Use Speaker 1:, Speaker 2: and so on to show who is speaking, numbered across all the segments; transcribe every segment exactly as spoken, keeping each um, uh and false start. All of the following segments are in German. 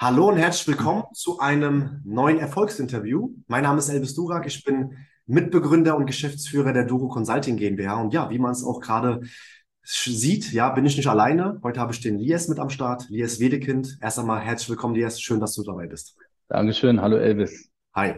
Speaker 1: Hallo und herzlich willkommen zu einem neuen Erfolgsinterview. Mein Name ist Elvis Durak, ich bin Mitbegründer und Geschäftsführer der Duro Consulting GmbH. Und ja, wie man es auch gerade sch- sieht, ja, bin ich nicht alleine. Heute habe ich den Lies mit am Start, Lies Wedekind. Erst einmal herzlich willkommen, Lies. Schön, dass du dabei bist.
Speaker 2: Dankeschön, hallo Elvis.
Speaker 1: Hi.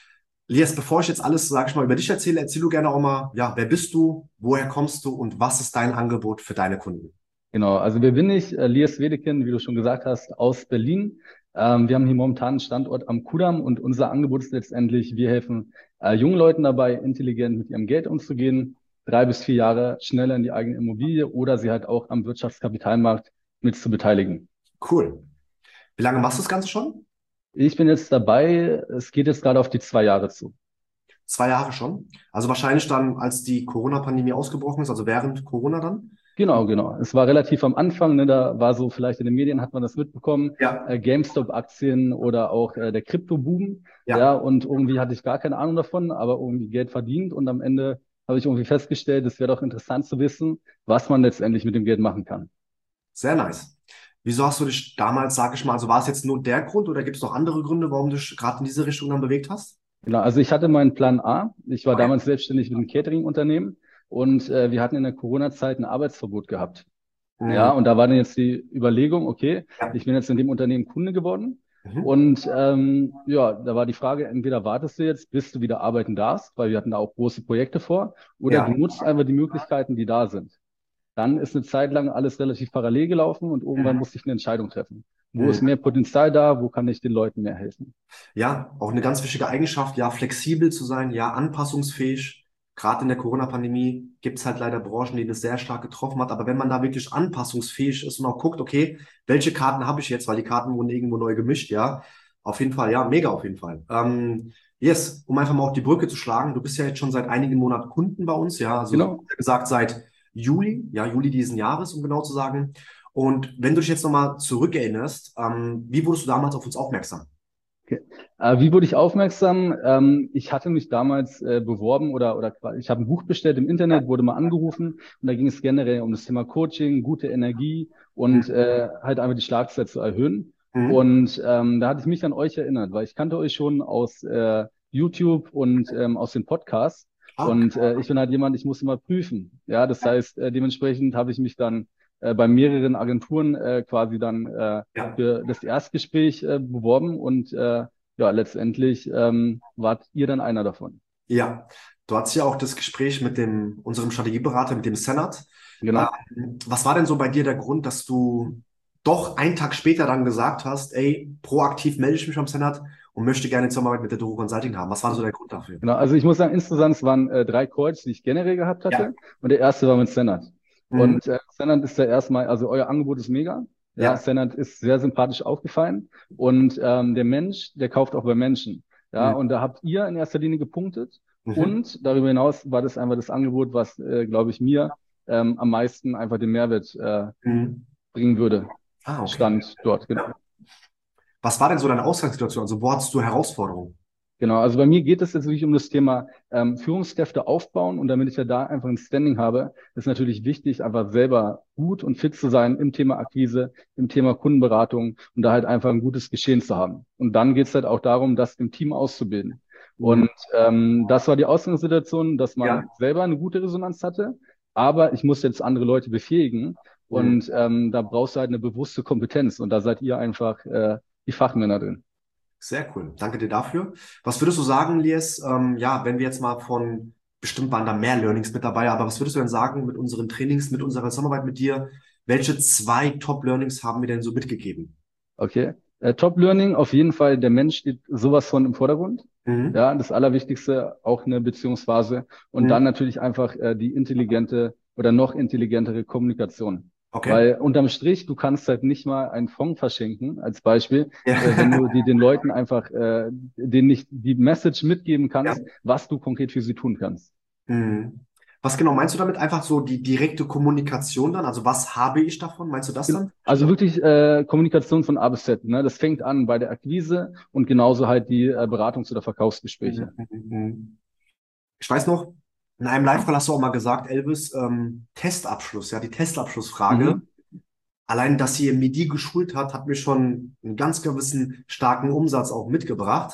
Speaker 1: Lies, bevor ich jetzt alles, sage ich mal, über dich erzähle, erzähl du gerne auch mal, ja, wer bist du, woher kommst du und was ist dein Angebot für deine Kunden?
Speaker 2: Genau, also wer bin ich? Äh, Lies Wedekind, wie du schon gesagt hast, aus Berlin. Ähm, wir haben hier momentan einen Standort am Kudamm und unser Angebot ist letztendlich, wir helfen äh, jungen Leuten dabei, intelligent mit ihrem Geld umzugehen, drei bis vier Jahre schneller in die eigene Immobilie oder sie halt auch am Wirtschaftskapitalmarkt mit zu beteiligen.
Speaker 1: Cool. Wie lange machst du das Ganze schon?
Speaker 2: Ich bin jetzt dabei, es geht jetzt gerade auf die zwei Jahre zu.
Speaker 1: Zwei Jahre schon. Also wahrscheinlich dann, als die Corona-Pandemie ausgebrochen ist, also während Corona dann.
Speaker 2: Genau, genau. Es war relativ am Anfang, ne, da war so, vielleicht in den Medien hat man das mitbekommen,
Speaker 1: Ja,
Speaker 2: äh, GameStop-Aktien oder auch äh, der Krypto-Boom. Ja,
Speaker 1: ja,
Speaker 2: und irgendwie hatte ich gar keine Ahnung davon, aber irgendwie Geld verdient und am Ende habe ich irgendwie festgestellt, es wäre doch interessant zu wissen, was man letztendlich mit dem Geld machen kann.
Speaker 1: sehr nice. Wieso hast du dich damals, sag ich mal, also war es jetzt nur der Grund oder gibt es noch andere Gründe, warum du dich gerade in diese Richtung dann bewegt hast?
Speaker 2: Genau, also ich hatte meinen Plan A. Ich war
Speaker 1: Oh ja.
Speaker 2: damals selbstständig mit einem Catering-Unternehmen und äh, wir hatten in der Corona-Zeit ein Arbeitsverbot gehabt. Ja,
Speaker 1: Mhm.
Speaker 2: und da war dann jetzt die Überlegung, okay,
Speaker 1: Ja.
Speaker 2: ich bin jetzt in dem Unternehmen Kunde geworden.
Speaker 1: Mhm.
Speaker 2: Und ähm, ja, da war die Frage, entweder wartest du jetzt, bis du wieder arbeiten darfst, weil wir hatten da auch große Projekte vor, oder du
Speaker 1: Ja.
Speaker 2: nutzt einfach die Möglichkeiten, die da sind. Dann ist eine Zeit lang alles relativ parallel gelaufen und irgendwann
Speaker 1: Mhm.
Speaker 2: musste ich eine Entscheidung treffen. Wo ist
Speaker 1: Mhm.
Speaker 2: mehr Potenzial da? Wo kann ich den Leuten mehr helfen?
Speaker 1: Ja, auch eine ganz wichtige Eigenschaft, ja, flexibel zu sein, ja, anpassungsfähig. Gerade in der Corona-Pandemie gibt es halt leider Branchen, die das sehr stark getroffen hat. Aber wenn man da wirklich anpassungsfähig ist und auch guckt, okay, welche Karten habe ich jetzt, weil die Karten wurden irgendwo neu gemischt, ja, auf jeden Fall, ja, mega auf jeden Fall. Ähm, yes, um einfach mal auch die Brücke zu schlagen, du bist ja jetzt schon seit einigen Monaten Kunden bei uns, ja, also
Speaker 2: Genau.
Speaker 1: wie gesagt seit Juli, ja, Juli diesen Jahres, um genau zu sagen. Und wenn du dich jetzt nochmal zurückerinnerst, ähm, wie wurdest du damals auf uns aufmerksam?
Speaker 2: Okay. Äh, wie wurde ich aufmerksam? Ähm, ich hatte mich damals äh, beworben oder, oder qua- ich habe ein Buch bestellt im Internet, wurde mal angerufen und da ging es generell um das Thema Coaching, gute Energie und äh, halt einfach die Schlagzeit zu erhöhen.
Speaker 1: Mhm.
Speaker 2: Und ähm, da hatte ich mich an euch erinnert, weil ich kannte euch schon aus äh, YouTube und ähm, aus den Podcasts.
Speaker 1: Ah, okay.
Speaker 2: Und äh, ich bin halt jemand, ich muss immer prüfen. Ja, das heißt, äh, dementsprechend habe ich mich dann äh, bei mehreren Agenturen äh, quasi dann äh,
Speaker 1: Ja,
Speaker 2: für das Erstgespräch äh, beworben und äh, ja, letztendlich ähm, wart ihr dann einer davon.
Speaker 1: ja. Du hattest ja auch das Gespräch mit dem, unserem Strategieberater, mit dem Senat.
Speaker 2: Genau.
Speaker 1: Ähm, was war denn so bei dir der Grund, dass du doch einen Tag später dann gesagt hast, ey, proaktiv melde ich mich am Senat und möchte gerne Zusammenarbeit mit der Doro Consulting haben? Was war so der Grund dafür?
Speaker 2: Genau, also ich muss sagen, insgesamt es waren äh, drei Calls, die ich generell gehabt
Speaker 1: Ja.
Speaker 2: hatte und der erste war mit Senat.
Speaker 1: Mhm.
Speaker 2: Und äh, Senat ist ja erstmal, also euer Angebot ist mega. Ja,
Speaker 1: Ja.
Speaker 2: Senat ist sehr sympathisch aufgefallen und ähm, der Mensch, der kauft auch bei Menschen. Ja,
Speaker 1: Mhm.
Speaker 2: und da habt ihr in erster Linie gepunktet
Speaker 1: Mhm.
Speaker 2: und darüber hinaus war das einfach das Angebot, was, äh, glaube ich, mir ähm, am meisten einfach den Mehrwert äh,
Speaker 1: Mhm.
Speaker 2: bringen würde.
Speaker 1: Ah, okay.
Speaker 2: Stand dort, genau.
Speaker 1: Ja. Was war denn so deine Ausgangssituation? Also, wo hattest du Herausforderungen?
Speaker 2: Genau, also bei mir geht es jetzt wirklich um das Thema ähm, Führungskräfte aufbauen und damit ich ja da einfach ein Standing habe, ist natürlich wichtig, einfach selber gut und fit zu sein im Thema Akquise, im Thema Kundenberatung und da halt einfach ein gutes Geschehen zu haben. Und dann geht es halt auch darum, das im Team auszubilden.
Speaker 1: Mhm.
Speaker 2: Und ähm, das war die Ausgangssituation, dass
Speaker 1: Ja.
Speaker 2: man selber eine gute Resonanz hatte, aber ich muss jetzt andere Leute befähigen
Speaker 1: Mhm.
Speaker 2: und ähm, da brauchst du halt eine bewusste Kompetenz und da seid ihr einfach äh, die Fachmänner drin.
Speaker 1: Sehr cool. Danke dir dafür. Was würdest du sagen, Lies? Ähm, ja, wenn wir jetzt mal von, bestimmt waren da mehr Learnings mit dabei, aber was würdest du denn sagen mit unseren Trainings, mit unserer Zusammenarbeit mit dir? Welche zwei Top-Learnings haben wir denn so mitgegeben?
Speaker 2: Okay. Äh, Top Learning, auf jeden Fall, der Mensch steht sowas von im Vordergrund.
Speaker 1: Mhm.
Speaker 2: Ja, das Allerwichtigste, auch eine Beziehungsphase. Und
Speaker 1: Mhm.
Speaker 2: dann natürlich einfach äh, die intelligente oder noch intelligentere Kommunikation.
Speaker 1: Okay.
Speaker 2: Weil unterm Strich, du kannst halt nicht mal einen Fonds verschenken, als Beispiel, äh, wenn
Speaker 1: Ja.
Speaker 2: du die den Leuten einfach, äh, denen nicht die Message mitgeben
Speaker 1: Ja.
Speaker 2: kannst, was du konkret für sie tun kannst.
Speaker 1: Mhm. Was genau meinst du damit? Einfach so die direkte Kommunikation dann? Also was habe ich davon? Meinst du das
Speaker 2: Gen-
Speaker 1: dann?
Speaker 2: Also wirklich äh, Kommunikation von A bis Z. Ne? Das fängt an bei der Akquise und genauso halt die äh, Beratungs- oder
Speaker 1: Mhm.
Speaker 2: Verkaufsgespräche.
Speaker 1: Mhm. Mhm. Ich weiß noch, in einem Live-Call hast du auch mal gesagt, Elvis, ähm, Testabschluss, ja, die Testabschlussfrage.
Speaker 2: Mhm.
Speaker 1: allein, dass ihr mir die geschult hat, hat mir schon einen ganz gewissen starken Umsatz auch mitgebracht.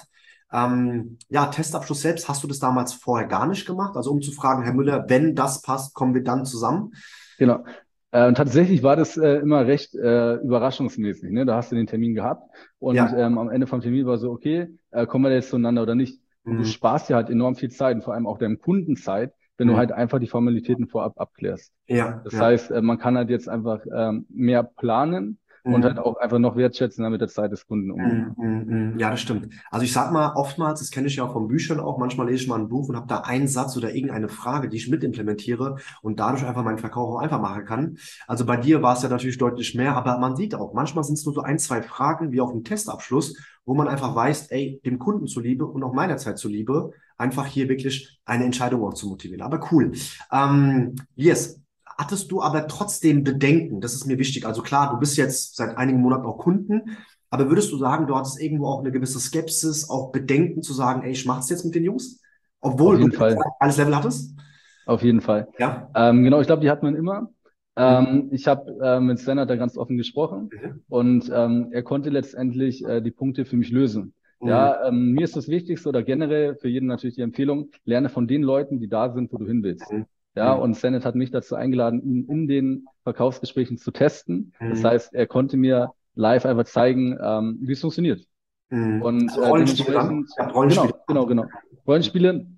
Speaker 1: Ähm, ja, Testabschluss selbst, hast du das damals vorher gar nicht gemacht? Also um zu fragen, Herr Müller, wenn das passt, kommen wir dann zusammen?
Speaker 2: Genau. Äh, und tatsächlich war das äh, immer recht äh, überraschungsmäßig. Ne? Da hast du den Termin gehabt und
Speaker 1: Ja.
Speaker 2: ähm, am Ende vom Termin war so, okay, äh, kommen wir jetzt zueinander oder nicht? Und du
Speaker 1: Mhm.
Speaker 2: sparst dir halt enorm viel Zeit und vor allem auch deinem Kunden Zeit, wenn du
Speaker 1: Mhm.
Speaker 2: halt einfach die Formalitäten vorab abklärst.
Speaker 1: Ja,
Speaker 2: Das
Speaker 1: ja.
Speaker 2: heißt, äh, man kann halt jetzt einfach ähm, mehr planen und halt
Speaker 1: Mhm.
Speaker 2: auch einfach noch wertschätzender mit der Zeit des Kunden umgehen.
Speaker 1: Mm, mm, mm. Ja, das stimmt. Also ich sag mal, oftmals, das kenne ich ja auch von Büchern auch, manchmal lese ich mal ein Buch und habe da einen Satz oder irgendeine Frage, die ich mitimplementiere und dadurch einfach meinen Verkauf auch einfach machen kann. Also bei dir war es ja natürlich deutlich mehr, aber man sieht auch, manchmal sind es nur so ein, zwei Fragen, wie auch ein Testabschluss, wo man einfach weiß, ey, dem Kunden zuliebe und auch meiner Zeit zuliebe, einfach hier wirklich eine Entscheidung auch zu motivieren. Aber cool. Ähm, yes. Hattest du aber trotzdem Bedenken? Das ist mir wichtig. Also klar, du bist jetzt seit einigen Monaten auch Kunden. Aber würdest du sagen, du hattest irgendwo auch eine gewisse Skepsis, auch Bedenken zu sagen, ey, ich mach's jetzt mit den Jungs?
Speaker 2: Auf
Speaker 1: Obwohl du
Speaker 2: jeden Fall.
Speaker 1: alles Level hattest?
Speaker 2: Auf jeden Fall.
Speaker 1: Ja.
Speaker 2: Ähm, genau, ich glaube, die hat man immer.
Speaker 1: Mhm.
Speaker 2: Ähm, ich habe äh, mit Sven hat da ganz offen gesprochen
Speaker 1: Mhm.
Speaker 2: und ähm, er konnte letztendlich äh, die Punkte für mich lösen.
Speaker 1: Mhm.
Speaker 2: Ja, ähm, mir ist das Wichtigste oder generell für jeden natürlich die Empfehlung, lerne von den Leuten, die da sind, wo du hin willst.
Speaker 1: Mhm.
Speaker 2: Ja,
Speaker 1: Mhm.
Speaker 2: und Sennett hat mich dazu eingeladen, ihn in den Verkaufsgesprächen zu testen. Das
Speaker 1: Mhm.
Speaker 2: heißt, er konnte mir live einfach zeigen, ähm, wie es funktioniert.
Speaker 1: Mhm.
Speaker 2: Und
Speaker 1: Also
Speaker 2: äh,
Speaker 1: Rollenspiele dann?
Speaker 2: dementsprechend,
Speaker 1: Ja, Rollenspiele.
Speaker 2: genau, genau, genau. Rollenspiele.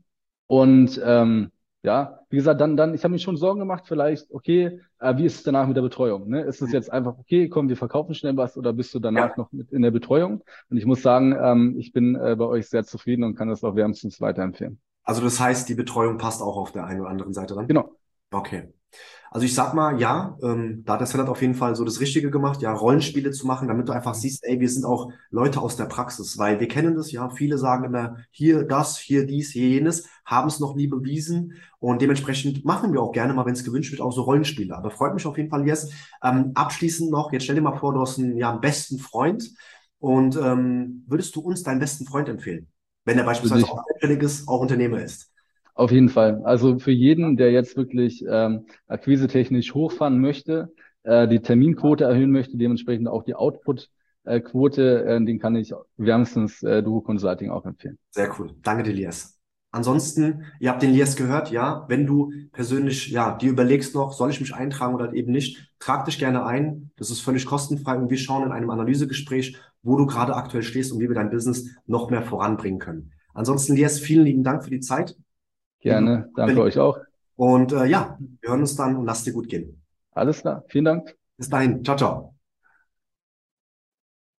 Speaker 2: Und ähm, ja, wie gesagt, dann, dann, ich habe mir schon Sorgen gemacht, vielleicht, okay, äh, wie ist es danach mit der Betreuung? Ne? Ist es
Speaker 1: Mhm.
Speaker 2: jetzt einfach, okay, komm, wir verkaufen schnell was oder bist du danach
Speaker 1: Ja.
Speaker 2: noch mit in der Betreuung? Und ich muss sagen, ähm, ich bin äh, bei euch sehr zufrieden und kann das auch wärmstens weiterempfehlen.
Speaker 1: Also das heißt, die Betreuung passt auch auf der einen oder anderen Seite dann?
Speaker 2: Genau.
Speaker 1: Okay. Also ich sag mal, ja, ähm, da hat der Senat auf jeden Fall so das Richtige gemacht, ja, Rollenspiele zu machen, damit du einfach siehst, ey, wir sind auch Leute aus der Praxis, weil wir kennen das, ja, viele sagen immer, hier das, hier dies, hier jenes, haben es noch nie bewiesen und dementsprechend machen wir auch gerne mal, wenn es gewünscht wird, auch so Rollenspiele. Aber freut mich auf jeden Fall, Jess. Ähm, abschließend noch, jetzt stell dir mal vor, du hast einen, ja, einen besten Freund und ähm, würdest du uns deinen besten Freund empfehlen, wenn er
Speaker 2: Würde
Speaker 1: beispielsweise
Speaker 2: ich
Speaker 1: auch selbstständig ist, auch Unternehmer ist?
Speaker 2: auf jeden Fall. Also für jeden, der jetzt wirklich ähm, akquisetechnisch hochfahren möchte, äh, die Terminquote erhöhen möchte, dementsprechend auch die Output-Quote, äh, den kann ich wärmstens äh, Duo Consulting auch empfehlen.
Speaker 1: Sehr cool. Danke dir, Lies. Ansonsten, ihr habt den Lies gehört, ja. Wenn du persönlich, ja, dir überlegst noch, soll ich mich eintragen oder halt eben nicht, trag dich gerne ein. Das ist völlig kostenfrei und wir schauen in einem Analysegespräch, wo du gerade aktuell stehst und wie wir dein Business noch mehr voranbringen können. Ansonsten, Lies, vielen lieben Dank für die Zeit. Liebe Grüße
Speaker 2: Gerne.
Speaker 1: nach
Speaker 2: Danke
Speaker 1: Berlin.
Speaker 2: euch auch.
Speaker 1: Und äh, ja, wir hören uns dann und lass dir gut gehen.
Speaker 2: Alles klar. Vielen Dank.
Speaker 1: Bis dahin. Ciao, ciao.